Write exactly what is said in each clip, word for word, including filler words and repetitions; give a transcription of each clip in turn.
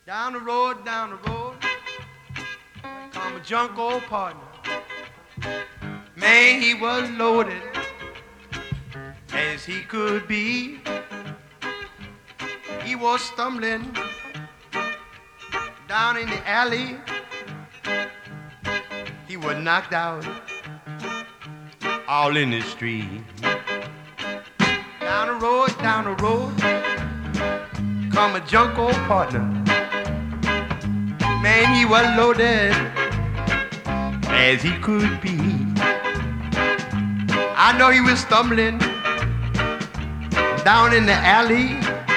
Down the road, down the road, come a junk old partner. Man, he was loaded as he could be. He was stumbling down in the alley. He was knocked out all in the street. Down the road, down the road, come a junk old partner. Man, he was loaded as he could be. I know he was stumbling down in the alley.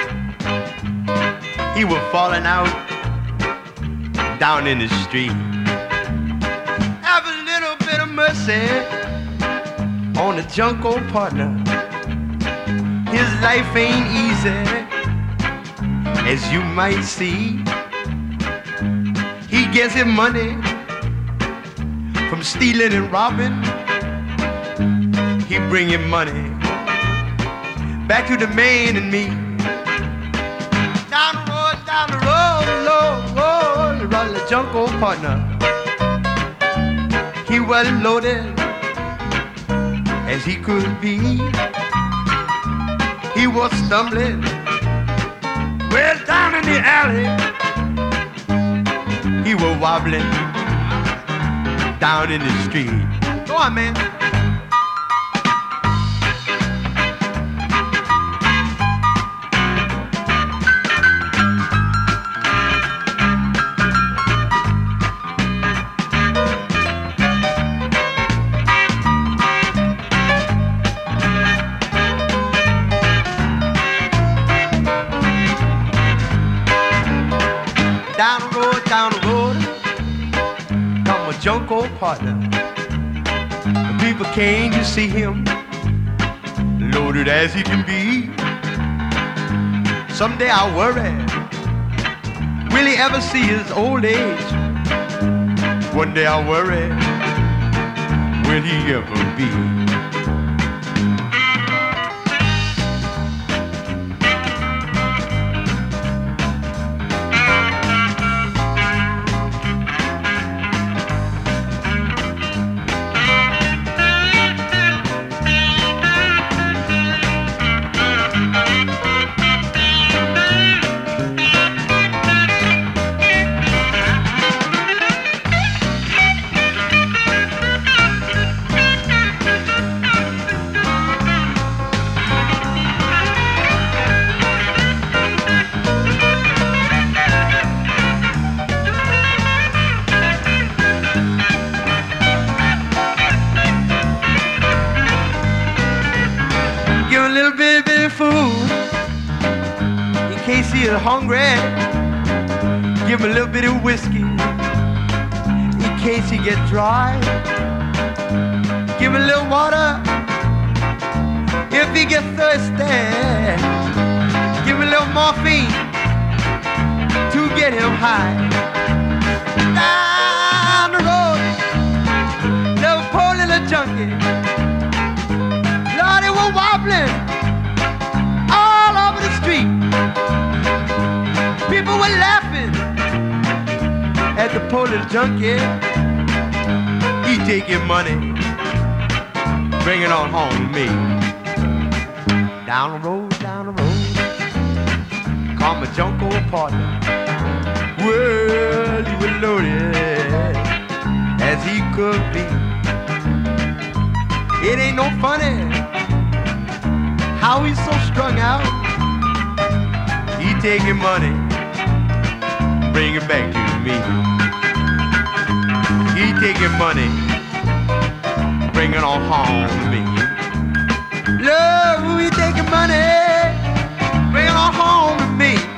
He was falling out down in the street. Have a little bit of mercy on the junk old partner. His life ain't easy, as you might see. He gets his money from stealing and robbing. He bring him money back to the man and me. Down the road, down the road, road, road, road, the junk old partner. He was loaded as he could be. He was stumbling well down in the alley. He was wobbling down in the street. Go on, man. Down the road, down the road, come a junk old partner. The people came to see him, loaded as he can be. Someday I'll worry, will he ever see his old age? One day I'll worry, will he ever be? Hungry, give him a little bit of whiskey in case he get dry. Give him a little water if he get thirsty. Give him a little morphine to get him high. Down the road, little poor little junkie, Lord, he was wobbling all over the street. People were laughing at the poor little junkie. He taking money, bring it on home to me. Down the road, down the road, call my junk old partner. Well, he was loaded as he could be. It ain't no funny how he's so strung out. He taking money, bring it back to me. He taking money, bring it on home to me. Love, he taking money, bring it on home to me.